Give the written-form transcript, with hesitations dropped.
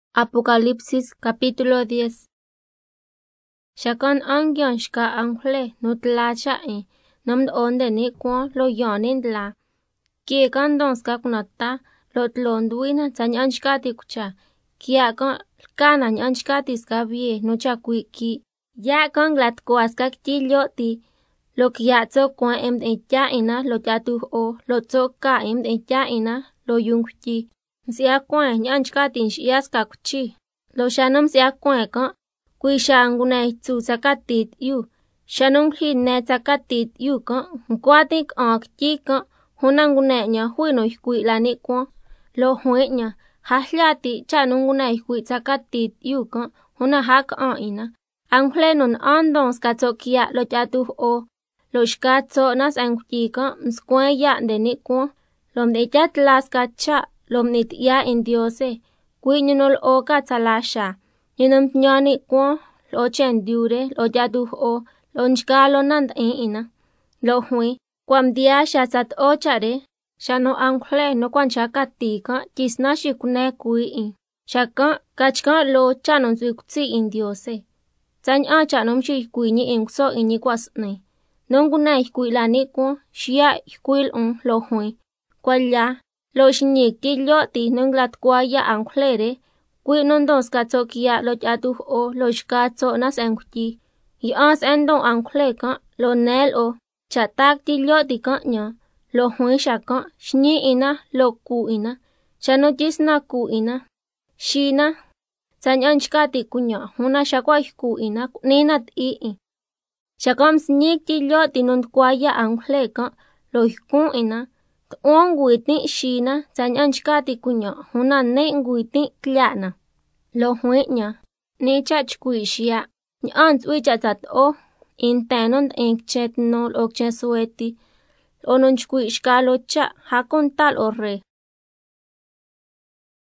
Apocalipsis capítulo 10. Shakan angyon shka angle nutlacha nomd onde ni kwa lo yonin la. Kie kan donska kunata lot londuina tanyan shkati kucha. Kia kan anyan shkati skabie nucha kuiki. Ya kan glat kwaska ktiloti. Lo kia tso kwa etya ina lo tatu o lo tso ka etya ina lo yungki. Sia kwa nyan shkati shiaska kuchi. Lo shanum sia kwa kan. Kui shangune tsu sakatit yu. Shanum hine sakatit yu kan. Nkwatik ki kan. Hunangune nya huino kui lani kwa. Lo huenya. Hahliati chanungune kui sakatit yu kan. Huna hak ina. Anglenun andon skatokia lo tatu o. Lo shkatso nas angki kan. Mskwe ya ndeni kwa. Lo mdechat laskacha. Lo mnit ya indiose. Kui nyunol o katalasha. Yunum nyani kwa. Lo chen dure. Lo tatu o. Lo nchkalo nand ina. Lo hui. Kwa mdia shasat o chare. Shano angle no kwan shakati kan. Kisna shikune kui shakan kachkan lo chanon zikutsi indiose. Tany a chanom shikui ni inkso ini kwasne. Nonguna ikui lani kwa. Shia ikuil lo hui. Kwa ya. Lo shinyiki lyoti nunglat kwa ya anglere. Kui nondos katokia lo tatu o lo shkatso nas enkuti. Yas endon angle kan lo nel o. Chatak ti lyoti kan nya. Lo hui shakan shnyi ina lo ku ina. Shano jisna ku ina. Shina. Sanyan shkati kunya. Huna shakwa ku ina. Ninat Shakam snyik ti lyoti nund kwa ya angle kan. Lo hikun ina. Tuon nguiti shina. Sanyan shkati kunya. Huna ne nguiti kliana. Lo hui nya. Ni chachkui shia. Nyans wichatat o. Intenond enkchet nol okchen sueti. Ononchkui shkalo cha. Hakon tal o re.